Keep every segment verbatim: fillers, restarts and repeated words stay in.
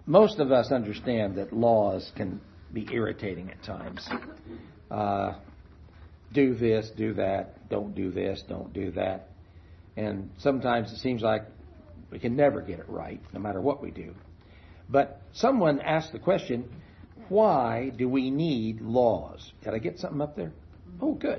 most of us understand that laws can be irritating at times. Uh, do this, do that, don't do this, don't do that. And sometimes it seems like we can never get it right, no matter what we do. But someone asked the question, why do we need laws? Did I get something up there? Oh, good.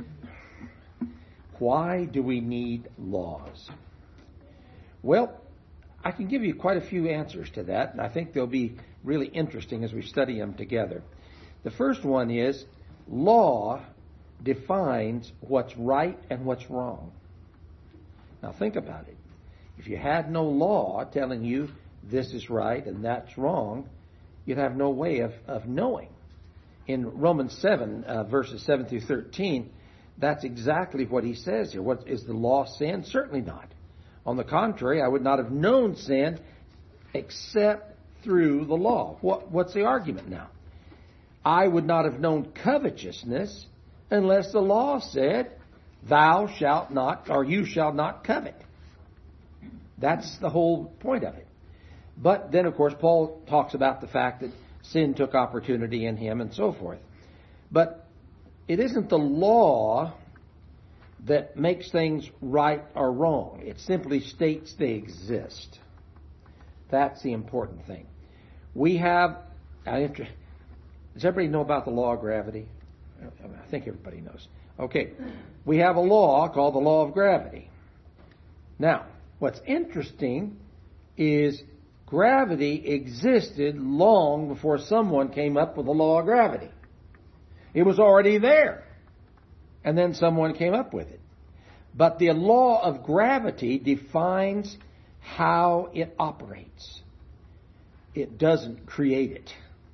Why do we need laws? Well, I can give you quite a few answers to that, and I think they'll be really interesting as we study them together. The first one is, law defines what's right and what's wrong. Now think about it. If you had no law telling you this is right and that's wrong, you'd have no way of, of knowing. In Romans seven, uh, verses seven through thirteen, that's exactly what he says here. What, is the law sin? Certainly not. On the contrary, I would not have known sin except through the law. What, what's the argument now? I would not have known covetousness unless the law said, thou shalt not, or you shall not covet. That's the whole point of it. But then, of course, Paul talks about the fact that sin took opportunity in him and so forth. But it isn't the law that makes things right or wrong. It simply states they exist. That's the important thing. We have, does everybody know about the law of gravity? I think everybody knows. Okay, we have a law called the law of gravity. Now, what's interesting is gravity existed long before someone came up with the law of gravity. It was already there. And then someone came up with it. But the law of gravity defines how it operates. It doesn't create it.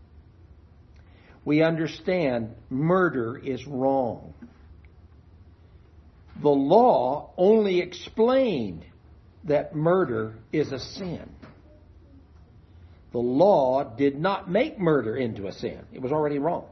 We understand murder is wrong. The law only explained that murder is a sin. The law did not make murder into a sin. It was already wrong.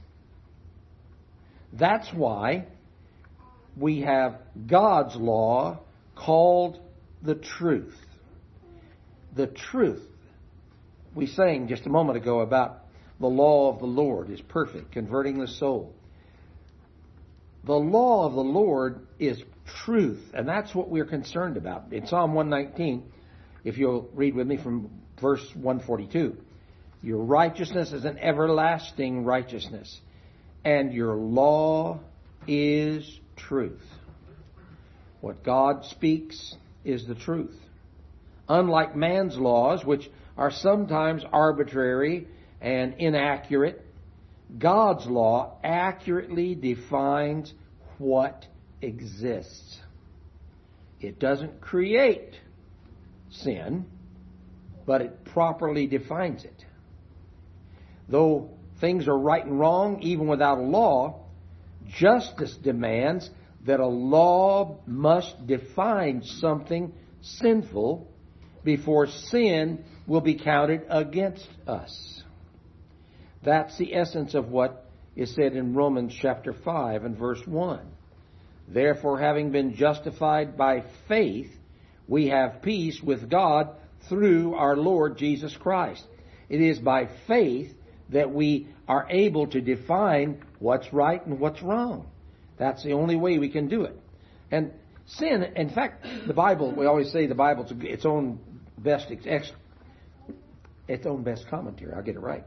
That's why we have God's law called the truth. The truth. We sang just a moment ago about the law of the Lord is perfect, converting the soul. The law of the Lord is truth, and that's what we're concerned about. In Psalm one nineteen, if you'll read with me from verse one forty-two, your righteousness is an everlasting righteousness, and your law is truth. What God speaks is the truth. Unlike man's laws, which are sometimes arbitrary and inaccurate, God's law accurately defines what exists. It doesn't create sin, but it properly defines it. Though things are right and wrong, even without a law, justice demands that a law must define something sinful before sin will be counted against us. That's the essence of what is said in Romans chapter five and verse one. Therefore, having been justified by faith, we have peace with God through our Lord Jesus Christ. It is by faith that we are able to define what's right and what's wrong. That's the only way we can do it. And sin, in fact, the Bible, we always say the Bible's its own best ex, its own best commentary. I'll get it right.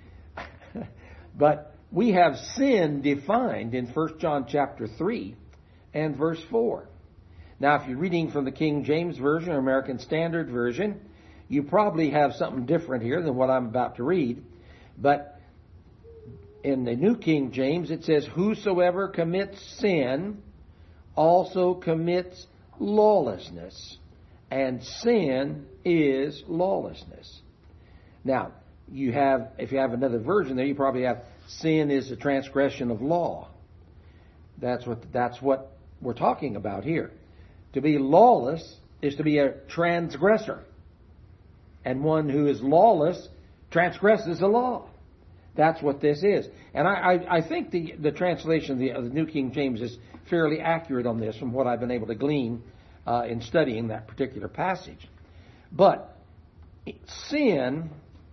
But we have sin defined in First John chapter three and verse four. Now, if you're reading from the King James Version or American Standard Version, you probably have something different here than what I'm about to read. But in the New King James, it says, whosoever commits sin also commits lawlessness, and sin is lawlessness. Now, you have, if you have another version there, you probably have sin is a transgression of law. That's what that's what we're talking about here. To be lawless is to be a transgressor. And one who is lawless transgresses the law. That's what this is. And I, I, I think the, the translation of the, of the New King James is fairly accurate on this from what I've been able to glean uh, in studying that particular passage. But sin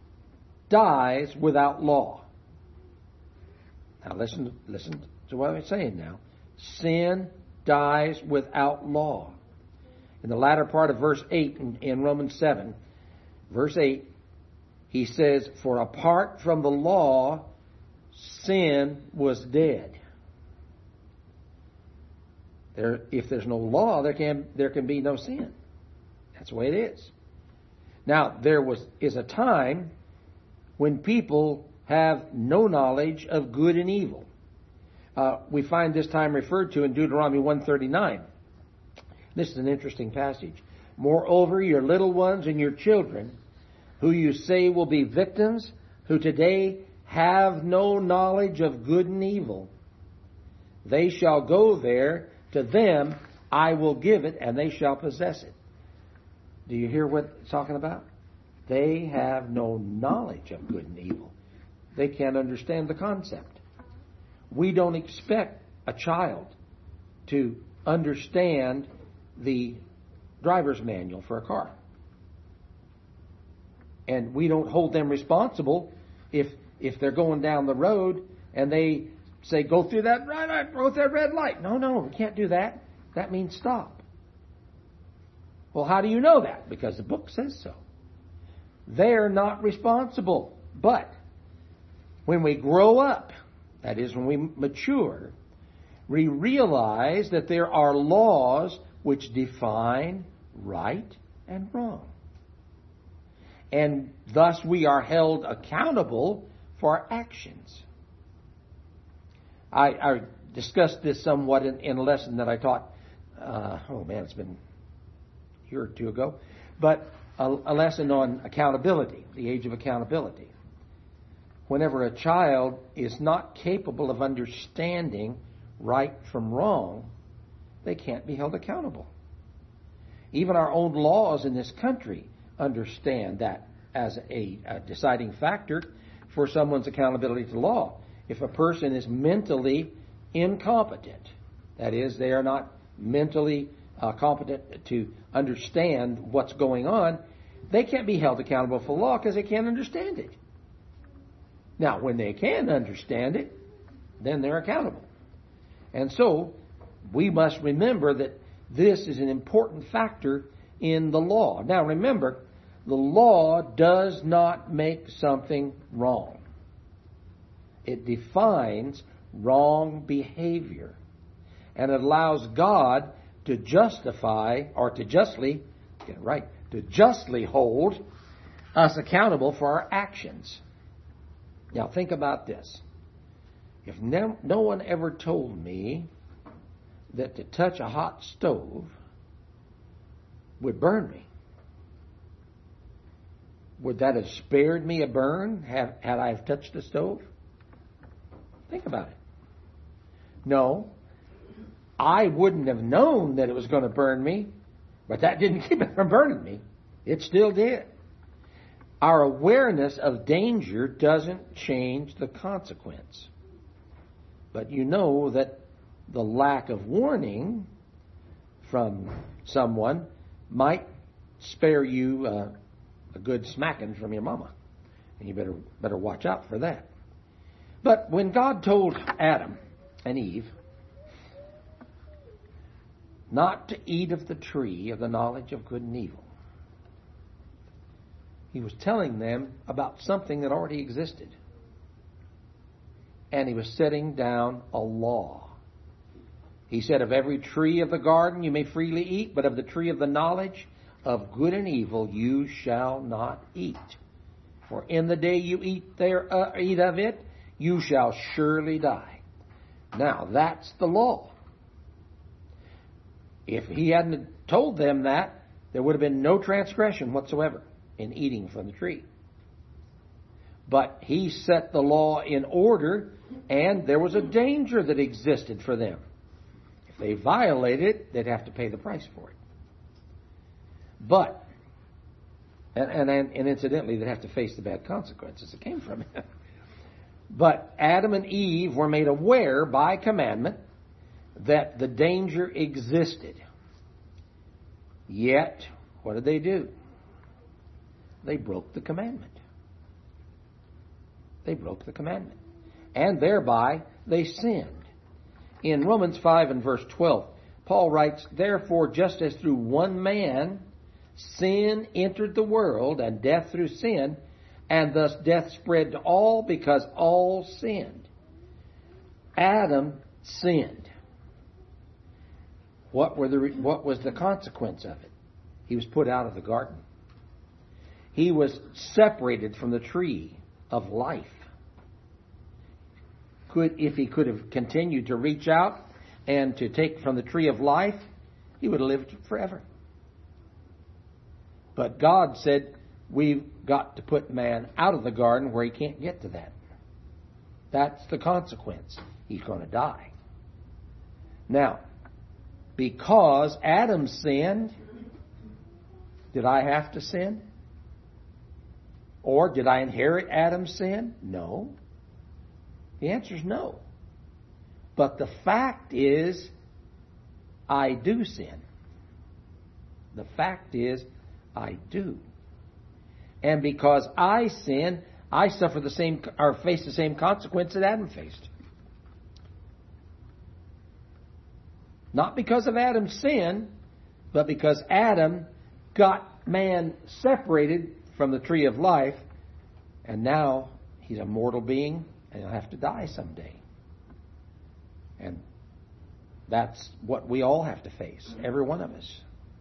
dies without law. Now listen, listen to what I'm saying now. Sin dies without law. In the latter part of verse eight in, in Romans seven, verse eight, he says, "For apart from the law, sin was dead." There, if there's no law, there can there can be no sin. That's the way it is. Now, there was is a time when people have no knowledge of good and evil. Uh, we find this time referred to in Deuteronomy one thirty-nine. This is an interesting passage. "Moreover, your little ones and your children, who you say will be victims, who today have no knowledge of good and evil, they shall go there. To them I will give it, and they shall possess it." Do you hear what it's talking about? They have no knowledge of good and evil. They can't understand the concept. We don't expect a child to understand the driver's manual for a car. And we don't hold them responsible if if they're going down the road and they say, "Go through that red light, go through that red light." No, no, we can't do that. That means stop. Well, how do you know that? Because the book says so. They're not responsible. But when we grow up, that is, when we mature, we realize that there are laws which define right and wrong. And thus we are held accountable for our actions. I, I discussed this somewhat in, in a lesson that I taught, uh, oh man, it's been a year or two ago, but a, a lesson on accountability, the age of accountability. Whenever a child is not capable of understanding right from wrong, they can't be held accountable. Even our own laws in this country understand that as a, a deciding factor for someone's accountability to law. If a person is mentally incompetent, that is, they are not mentally uh, competent to understand what's going on, they can't be held accountable for law because they can't understand it. Now, when they can understand it, then they're accountable. And so, we must remember that this is an important factor in the law. Now, remember, the law does not make something wrong. It defines wrong behavior. And it allows God to justify, or to justly, get it right, to justly hold us accountable for our actions. Now think about this. If no, no one ever told me that to touch a hot stove would burn me, would that have spared me a burn had, had I have touched the stove? Think about it. No, I wouldn't have known that it was going to burn me, but that didn't keep it from burning me. It still did. Our awareness of danger doesn't change the consequence. But you know that the lack of warning from someone might spare you uh, a good smacking from your mama. And you better better watch out for that. But when God told Adam and Eve not to eat of the tree of the knowledge of good and evil, He was telling them about something that already existed. And He was setting down a law. He said, "Of every tree of the garden you may freely eat, but of the tree of the knowledge of good and evil you shall not eat. For in the day you eat there, uh, eat of it, you shall surely die." Now, that's the law. If He hadn't told them that, there would have been no transgression whatsoever in eating from the tree. But He set the law in order, and there was a danger that existed for them. If they violated it, they'd have to pay the price for it. But, and, and, and incidentally, they'd have to face the bad consequences that came from it. But Adam and Eve were made aware by commandment that the danger existed. Yet, what did they do? They broke the commandment. They broke the commandment. And thereby they sinned. In Romans five and verse twelve, Paul writes, "Therefore, just as through one man sin entered the world, and death through sin, and thus death spread to all because all sinned." Adam sinned. What were the what was the consequence of it? He was put out of the garden. He was separated from the tree of life. Could, if he could have continued to reach out and to take from the tree of life, he would have lived forever. But God said, we've got to put man out of the garden where he can't get to that. That's the consequence. He's going to die. Now, because Adam sinned, did I have to sin? Or did I inherit Adam's sin? No. The answer is no. But the fact is, I do sin. The fact is, I do. And because I sin, I suffer the same, or face the same consequence that Adam faced. Not because of Adam's sin, but because Adam got man separated from the tree of life, and now he's a mortal being, and he'll have to die someday. And that's what we all have to face, every one of us.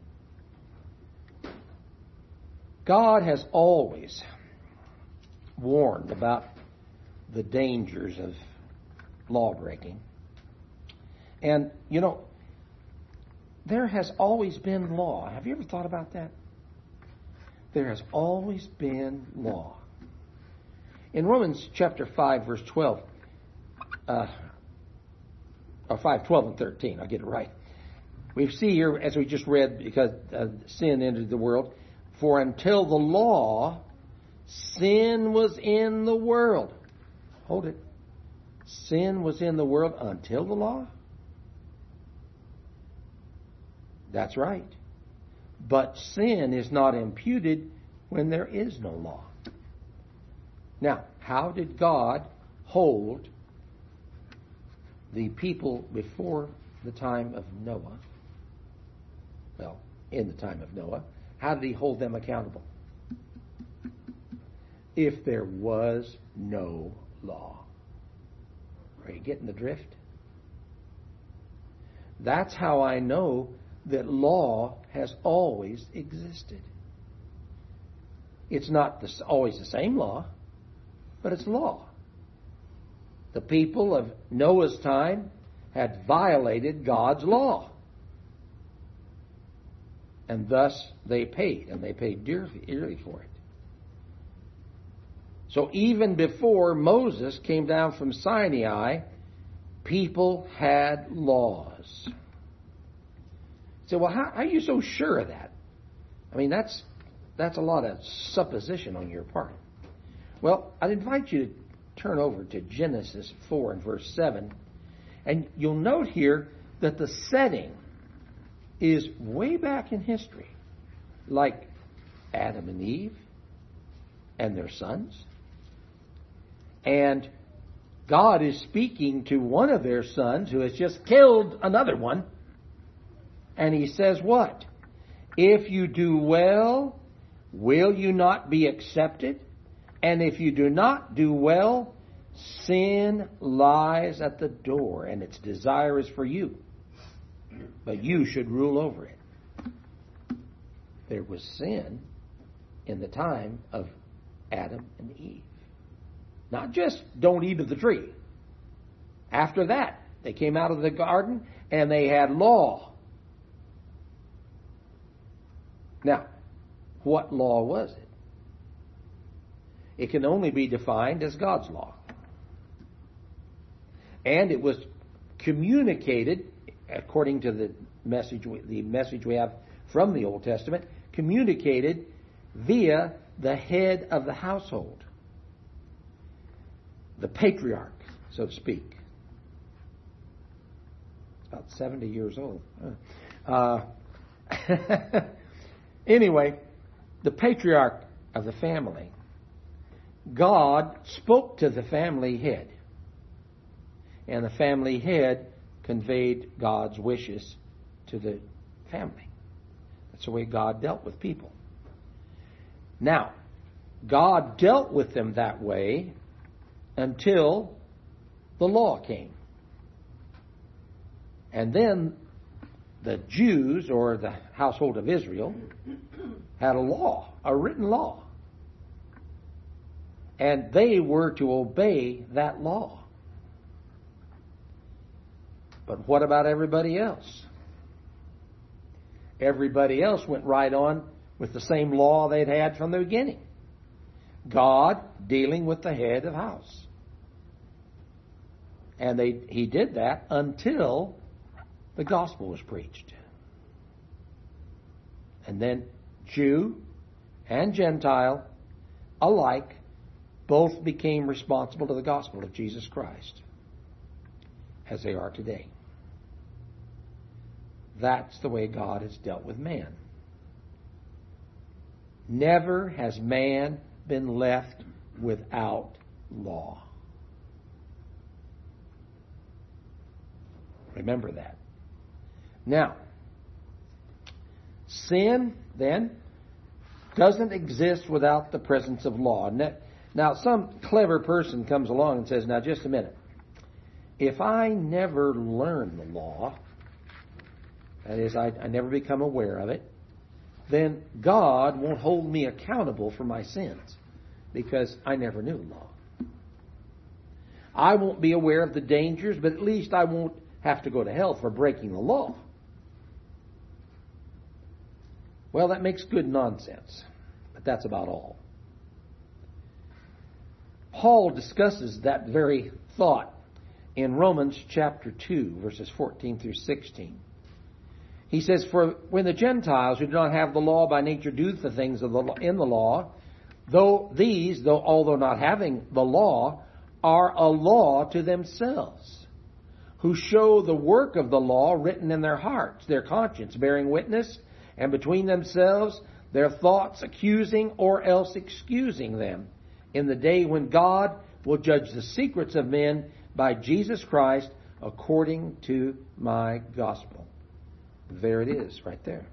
God has always warned about the dangers of law breaking. And, you know, there has always been law. Have you ever thought about that? There has always been law. In Romans chapter five, verse twelve, uh, or five, twelve and thirteen, I'll get it right. We see here, as we just read, because uh, sin entered the world, for until the law, sin was in the world. Hold it. Sin was in the world until the law? That's right. But sin is not imputed when there is no law. Now, how did God hold the people before the time of Noah? Well, in the time of Noah. How did he hold them accountable? If there was no law. Are you getting the drift? That's how I know that law has always existed. It's not the, always the same law, but it's law. The people of Noah's time had violated God's law. And thus they paid, and they paid dearly, dearly for it. So even before Moses came down from Sinai, people had laws. So, well, how, how are you so sure of that? I mean, that's that's a lot of supposition on your part. Well, I'd invite you to turn over to Genesis four and verse seven, and you'll note here that the setting is way back in history, like Adam and Eve and their sons. And God is speaking to one of their sons who has just killed another one. And he says what? If you do well, will you not be accepted? And if you do not do well, sin lies at the door, and its desire is for you. But you should rule over it. There was sin in the time of Adam and Eve. Not just don't eat of the tree. After that, they came out of the garden and they had law. Now, what law was it? It can only be defined as God's law. And it was communicated, according to the message, the message we have from the Old Testament, communicated via the head of the household. The patriarch, so to speak. About seventy years old. Uh, anyway, the patriarch of the family God spoke to the family head. And the family head conveyed God's wishes to the family. That's the way God dealt with people. Now, God dealt with them that way until the law came. And then the Jews, or the household of Israel, had a law, a written law. And they were to obey that law. But what about everybody else? Everybody else went right on with the same law they'd had from the beginning. God dealing with the head of house. And they, He did that until the gospel was preached. And then Jew and Gentile alike both became responsible to the gospel of Jesus Christ, as they are today. That's the way God has dealt with man. Never has man been left without law. Remember that. Now, sin, then, doesn't exist without the presence of law. Now, some clever person comes along and says, now, just a minute. If I never learn the law, that is, I, I never become aware of it, then God won't hold me accountable for my sins because I never knew the law. I won't be aware of the dangers, but at least I won't have to go to hell for breaking the law. Well, that makes good nonsense, but that's about all. Paul discusses that very thought in Romans chapter two, verses fourteen through sixteen. He says, for when the Gentiles who do not have the law by nature do the things of the law, in the law, though these, though although not having the law, are a law to themselves, who show the work of the law written in their hearts, their conscience bearing witness, and between themselves their thoughts accusing or else excusing them, in the day when God will judge the secrets of men by Jesus Christ according to my gospel. There it is, right there.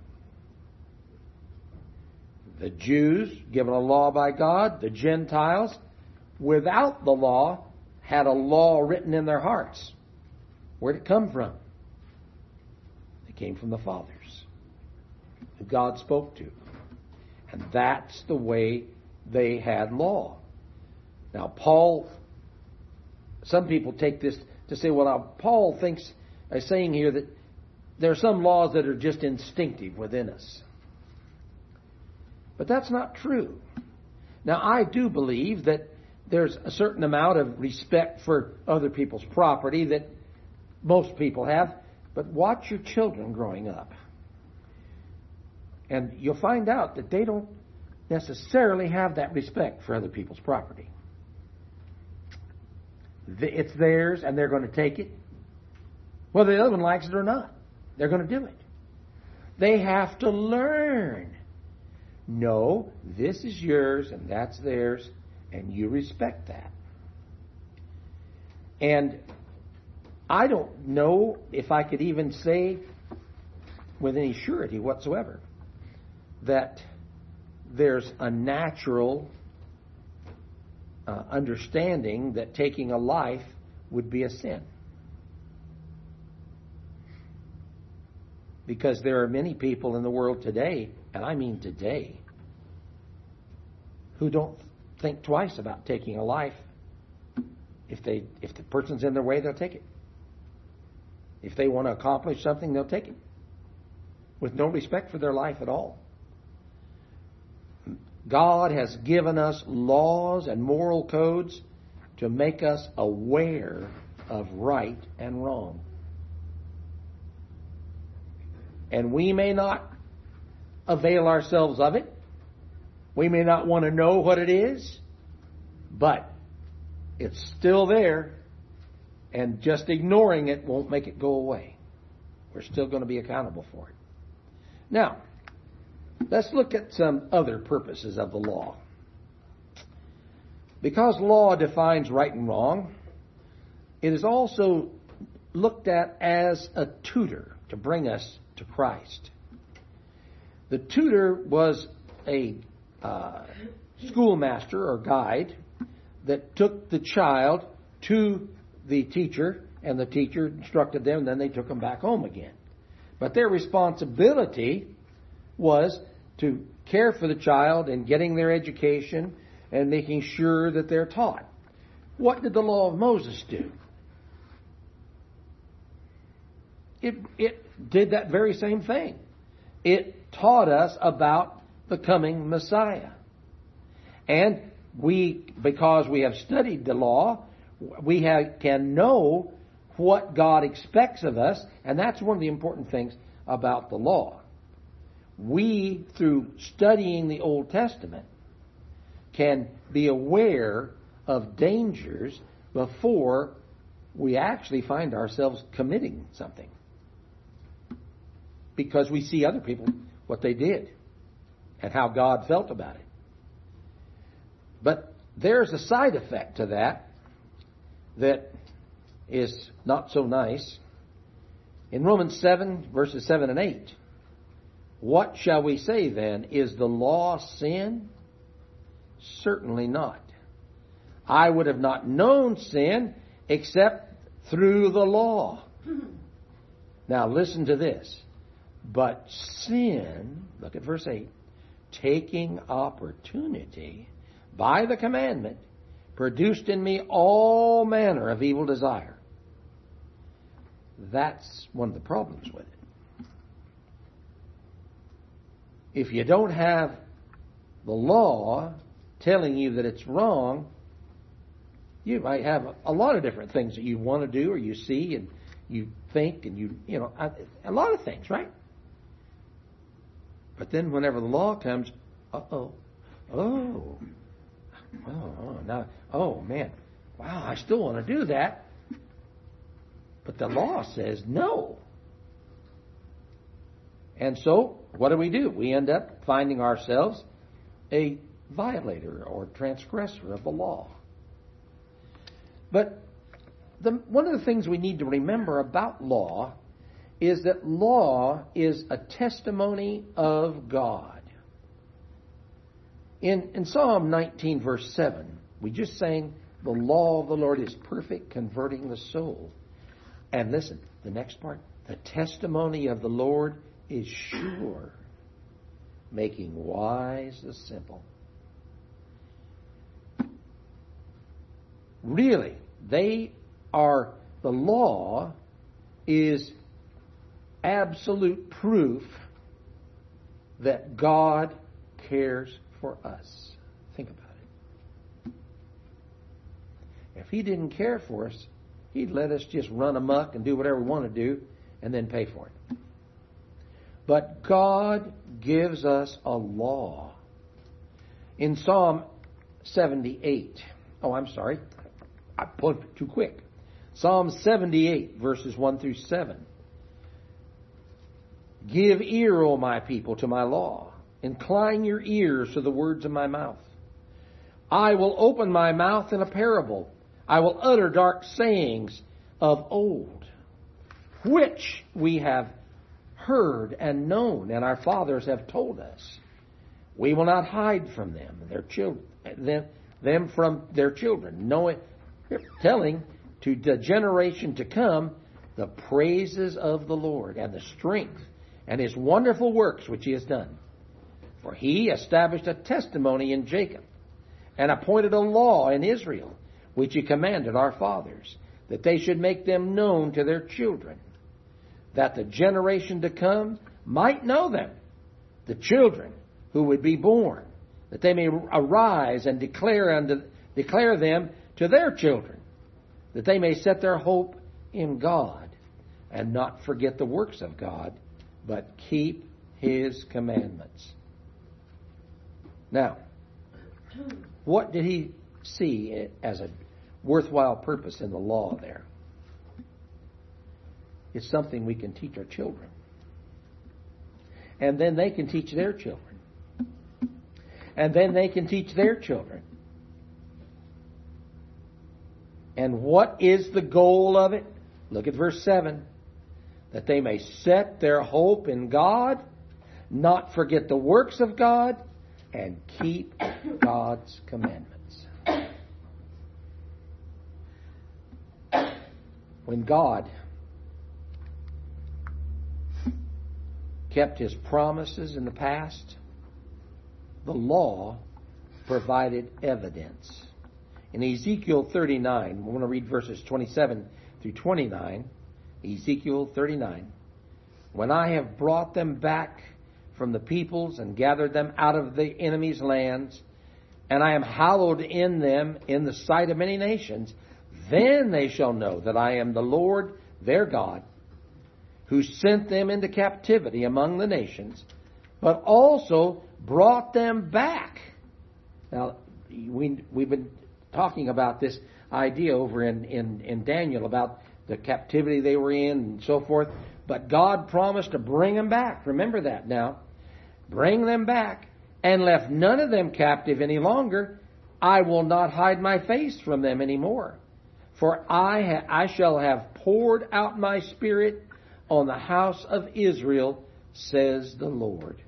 The Jews, given a law by God, the Gentiles, without the law, had a law written in their hearts. Where'd it come from? It came from the fathers, who God spoke to. And that's the way they had law. Now, Paul, some people take this to say, well, now, Paul thinks, is saying here that there are some laws that are just instinctive within us. But that's not true. Now, I do believe that there's a certain amount of respect for other people's property that most people have. But watch your children growing up. And you'll find out that they don't necessarily have that respect for other people's property. It's theirs and they're going to take it, whether the other one likes it or not. They're going to do it. They have to learn. No, this is yours and that's theirs, and you respect that. And I don't know if I could even say with any surety whatsoever that there's a natural uh, understanding that taking a life would be a sin. Because there are many people in the world today, and I mean today, who don't think twice about taking a life. If they, if the person's in their way, they'll take it. If they want to accomplish something, they'll take it. With no respect for their life at all. God has given us laws and moral codes to make us aware of right and wrong. And we may not avail ourselves of it. We may not want to know what it is. But it's still there. And just ignoring it won't make it go away. We're still going to be accountable for it. Now, let's look at some other purposes of the law. Because law defines right and wrong, it is also looked at as a tutor to bring us to Christ. The tutor was a uh, schoolmaster or guide that took the child to the teacher, and the teacher instructed them, and then they took them back home again. But their responsibility was to care for the child and getting their education and making sure that they're taught. What did the law of Moses do? It, it did that very same thing. It taught us about the coming Messiah. And we, because we have studied the law, we have, can know what God expects of us, and that's one of the important things about the law. We, through studying the Old Testament, can be aware of dangers before we actually find ourselves committing something. Because we see other people, what they did, and how God felt about it. But there's a side effect to that that is not so nice. In Romans seven, verses seven and eight, what shall we say then? Is the law sin? Certainly not. I would have not known sin except through the law. Now listen to this. But sin, look at verse eight, taking opportunity by the commandment, produced in me all manner of evil desire. That's one of the problems with it. If you don't have the law telling you that it's wrong, you might have a lot of different things that you want to do or you see and you think and you, you know, a lot of things, right? But then whenever the law comes, uh-oh, oh, oh, oh, now, oh, man, wow, I still want to do that. But the law says no. And so, what do we do? We end up finding ourselves a violator or transgressor of the law. But the, one of the things we need to remember about law is that law is a testimony of God. In, in Psalm nineteen, verse seven, we just sang, the law of the Lord is perfect, converting the soul. And listen, the next part, the testimony of the Lord is sure, making wise the simple. Really, they are, the law is absolute proof that God cares for us. Think about it. If He didn't care for us, He'd let us just run amok and do whatever we want to do and then pay for it. But God gives us a law. In Psalm seventy-eight, oh, I'm sorry, I pulled it too quick. Psalm seventy-eight, verses one through seven. Give ear, O my people, to my law. Incline your ears to the words of my mouth. I will open my mouth in a parable. I will utter dark sayings of old, which we have heard and known, and our fathers have told us. We will not hide from them, their children, them, them from their children, knowing, telling to the generation to come the praises of the Lord and the strength and His wonderful works which He has done. For He established a testimony in Jacob and appointed a law in Israel, which He commanded our fathers, that they should make them known to their children, that the generation to come might know them, the children who would be born, that they may arise and declare unto, declare them to their children, that they may set their hope in God and not forget the works of God, but keep His commandments. Now, what did He see as a worthwhile purpose in the law there? It's something we can teach our children. And then they can teach their children. And then they can teach their children. And what is the goal of it? Look at verse seven. That they may set their hope in God, not forget the works of God, and keep God's commandments. When God kept His promises in the past, the law provided evidence. In Ezekiel thirty-nine, we want to read verses twenty-seven through twenty-nine. Ezekiel thirty-nine. When I have brought them back from the peoples and gathered them out of the enemy's lands, and I am hallowed in them in the sight of many nations, then they shall know that I am the Lord their God, who sent them into captivity among the nations, but also brought them back. Now, we, we've been talking about this idea over in, in, in Daniel about the captivity they were in and so forth. But God promised to bring them back. Remember that now. Bring them back, and left none of them captive any longer. I will not hide my face from them anymore. For I, ha- I shall have poured out my Spirit on the house of Israel, says the Lord.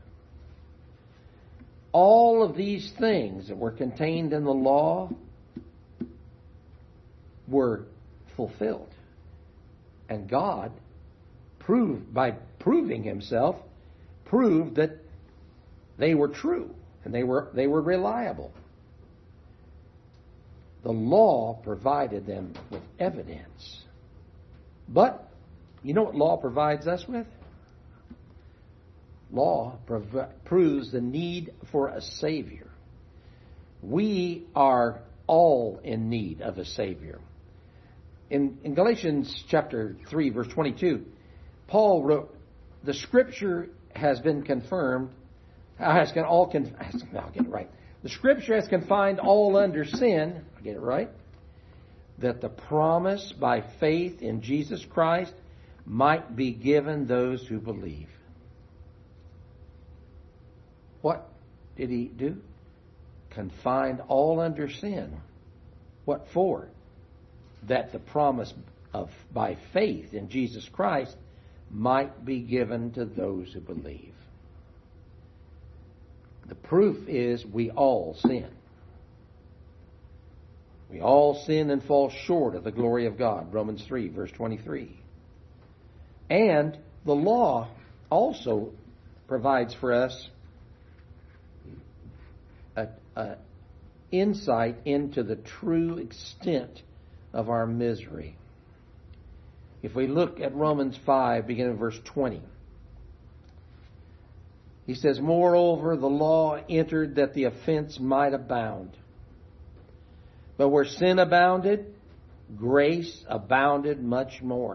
All of these things that were contained in the law were fulfilled. And God proved, by proving Himself, proved that they were true and they were they were reliable. The law provided them with evidence. But you know what law provides us with? Law prov- proves the need for a Savior. We are all in need of a Savior. In, in Galatians chapter three, verse twenty-two, Paul wrote, the Scripture has been confirmed, has con- all con- I'll get it right. The Scripture has confined all under sin, I get it right, that the promise by faith in Jesus Christ might be given those who believe. What did He do? Confined all under sin. What for? That the promise of by faith in Jesus Christ might be given to those who believe. The proof is we all sin. We all sin and fall short of the glory of God. Romans three, verse twenty-three. And the law also provides for us a, a insight into the true extent of our misery. If we look at Romans five, beginning in verse twenty, he says, moreover, the law entered that the offense might abound. But where sin abounded, grace abounded much more.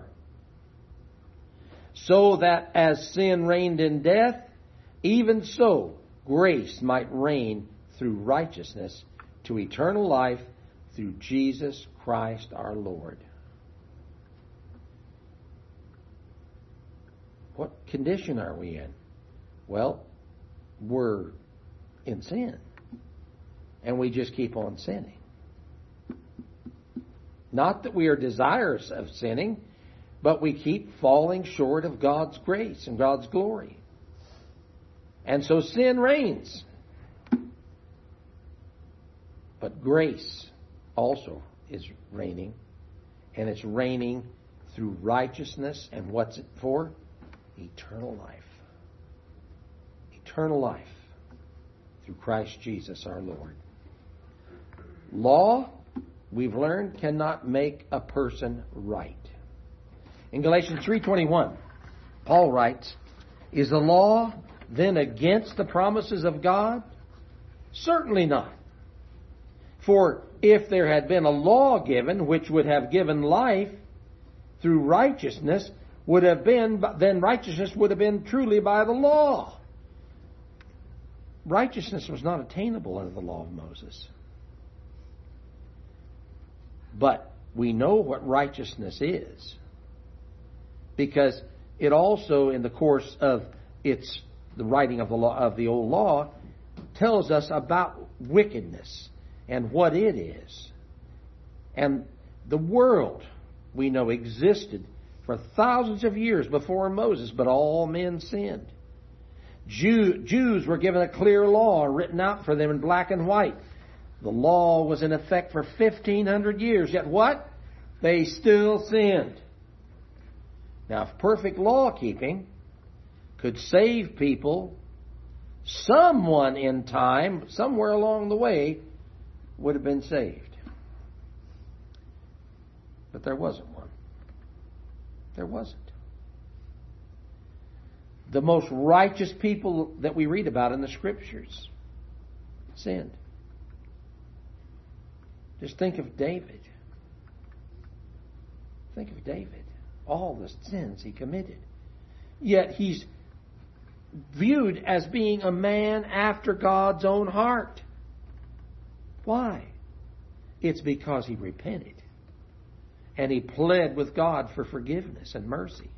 So that as sin reigned in death, even so grace might reign through righteousness to eternal life through Jesus Christ our Lord. What condition are we in? Well, we're in sin. And we just keep on sinning. Not that we are desirous of sinning, but we keep falling short of God's grace and God's glory. And so sin reigns. But grace also is reigning. And it's reigning through righteousness. And what's it for? Eternal life. Eternal life through Christ Jesus our Lord. Law, we've learned, cannot make a person right. In Galatians three twenty-one, Paul writes, is the law then against the promises of God? Certainly not. For if there had been a law given which would have given life through righteousness, would have been, then righteousness would have been truly by the law. Righteousness was not attainable under the law of Moses. But we know what righteousness is, because it also, in the course of its the writing of the law of the old law, tells us about wickedness and what it is. And The world, we know, existed for thousands of years before Moses, but all men sinned. Jew, Jews were given a clear law written out for them in black and white. The law was in effect for fifteen hundred years, yet what? They still sinned. Now, if perfect law keeping could save people, someone in time, somewhere along the way, would have been saved. But there wasn't one. There wasn't. The most righteous people that we read about in the Scriptures sinned. Just think of David. Think of David. All the sins he committed. Yet he's viewed as being a man after God's own heart. Why? It's because he repented. And he pled with God for forgiveness and mercy.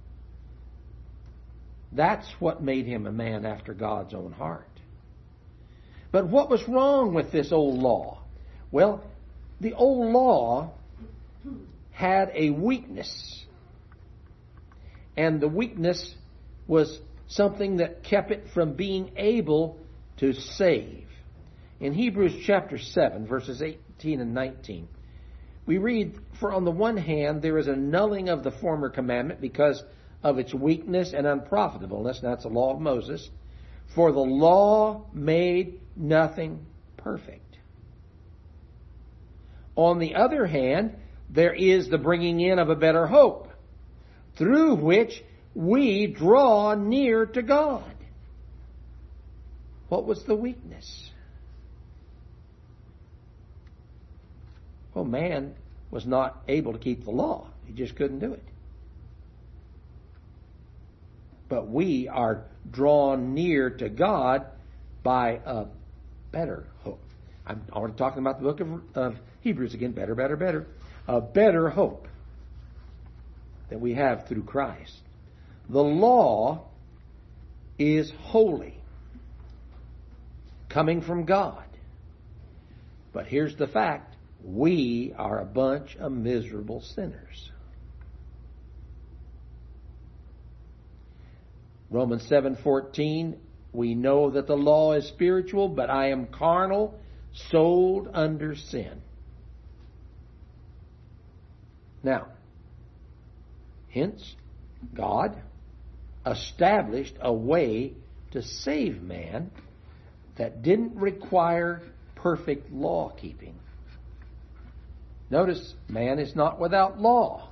That's what made him a man after God's own heart. But what was wrong with this old law? Well, the old law had a weakness. And the weakness was something that kept it from being able to save. In Hebrews chapter seven, verses eighteen and nineteen, we read, "For on the one hand there is a annulling of the former commandment because of its weakness and unprofitableness." That's the law of Moses. "For the law made nothing perfect. On the other hand, there is the bringing in of a better hope, through which we draw near to God." What was the weakness? Well, man was not able to keep the law. He just couldn't do it. But we are drawn near to God by a better hope. I'm already talking about the book of, of Hebrews again. Better, better, better. A better hope that we have through Christ. The law is holy, coming from God. But here's the fact. We are a bunch of miserable sinners. Romans seven fourteen, we know that the law is spiritual, but I am carnal, sold under sin. Now, hence, God established a way to save man that didn't require perfect law keeping. Notice, man is not without law.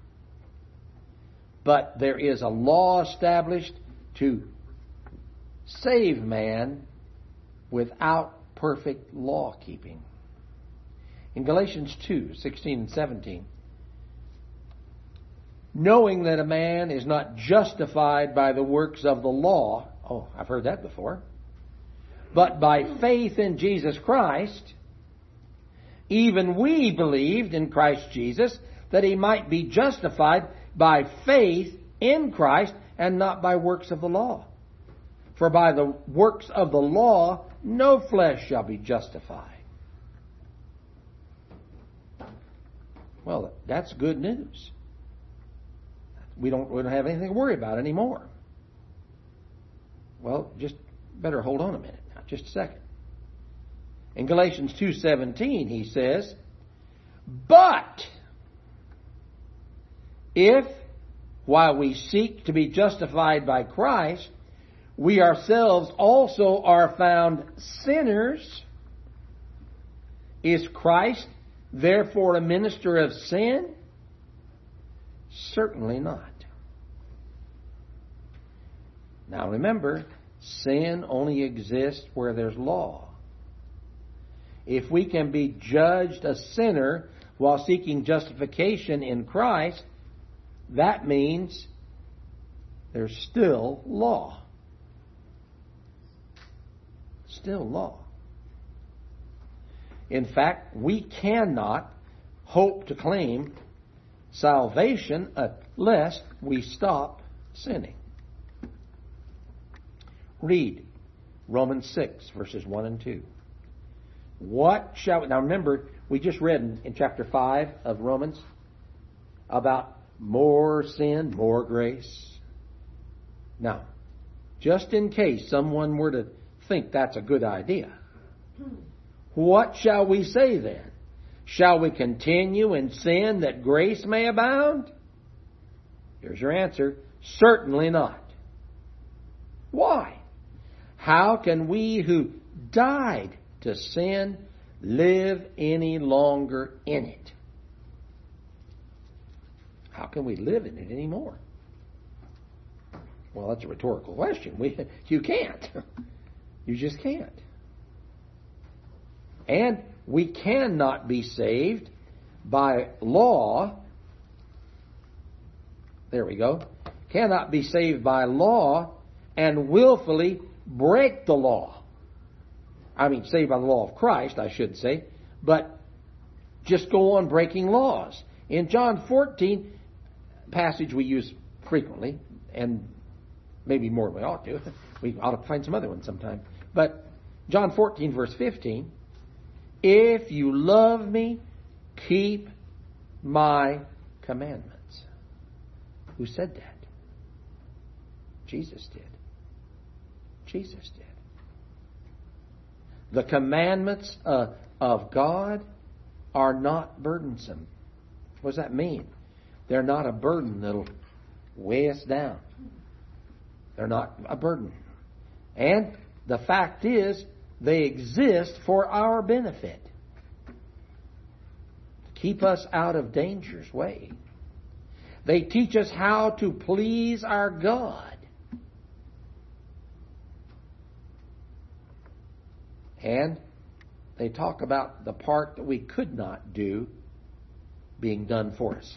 But there is a law established to save man without perfect law keeping. In Galatians two, sixteen and seventeen, knowing that a man is not justified by the works of the law, oh, I've heard that before, but by faith in Jesus Christ, even we believed in Christ Jesus that he might be justified by faith in Christ and not by works of the law. For by the works of the law no flesh shall be justified. Well, that's good news. We don't, we don't have anything to worry about anymore. Well, just better hold on a minute now, just a second. In Galatians two seventeen, he says, "But if, while we seek to be justified by Christ, we ourselves also are found sinners, is Christ therefore a minister of sin? Certainly not." Now remember, sin only exists where there's law. If we can be judged a sinner while seeking justification in Christ, that means there's still law. Still law. In fact, we cannot hope to claim salvation unless we stop sinning. Read Romans six, verses one and two. What shall we... Now remember, We just read in, in chapter five of Romans about more sin, more grace. Now, just in case someone were to think that's a good idea, what shall we say then? Shall we continue in sin that grace may abound? Here's your answer. Certainly not. Why? How can we who died to sin live any longer in it? How can we live in it anymore? Well, that's a rhetorical question. We, you can't. You just can't. And we cannot be saved by law. There we go. Cannot be saved by law and willfully break the law. I mean, saved by the law of Christ, I should say, but just go on breaking laws. In John fourteen, passage we use frequently, and maybe more than we ought to. We ought to find some other ones sometime. But John fourteen, verse fifteen, if you love me, keep my commandments. Who said that? Jesus did. Jesus did. The commandments uh, of God are not burdensome. What does that mean? They're not a burden that'll weigh us down. They're not a burden. And the fact is, they exist for our benefit. Keep us out of danger's way. They teach us how to please our God. And they talk about the part that we could not do being done for us.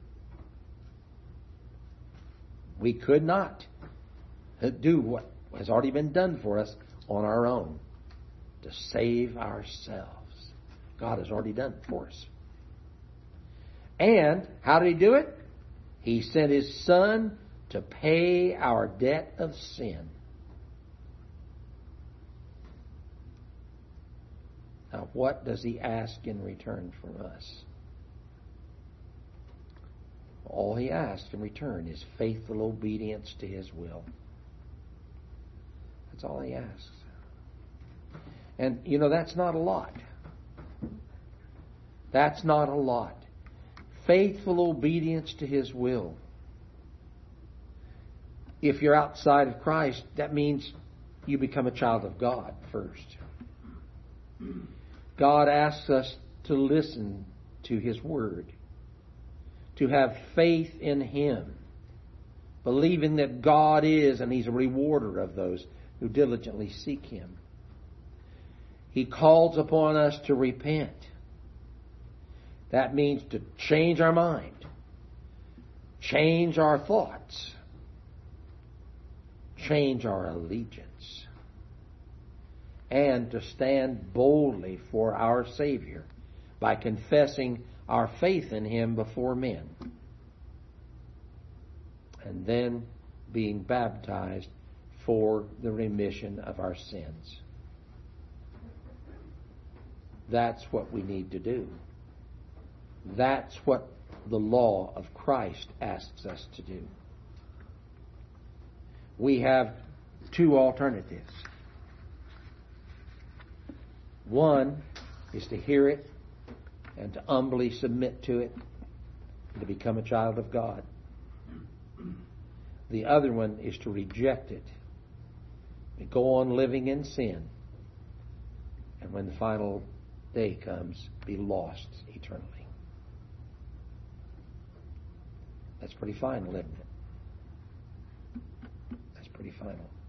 We could not do what has already been done for us on our own to save ourselves. God has already done it for us. And how did He do it? He sent His Son to pay our debt of sin. Now, what does He ask in return from us? All He asks in return is faithful obedience to His will. That's all He asks. And, you know, that's not a lot. That's not a lot. Faithful obedience to His will. If you're outside of Christ, that means you become a child of God first. God asks us to listen to His Word, to have faith in Him, believing that God is and He's a rewarder of those who diligently seek Him. He calls upon us to repent. That means to change our mind, change our thoughts, change our allegiance, and to stand boldly for our Savior by confessing our faith in Him before men, and then being baptized for the remission of our sins. That's what we need to do. That's what the law of Christ asks us to do. We have two alternatives. One is to hear it and to humbly submit to it and to become a child of God. The other one is to reject it and go on living in sin, and when the final day comes, be lost eternally. That's pretty final, isn't it? That's pretty final.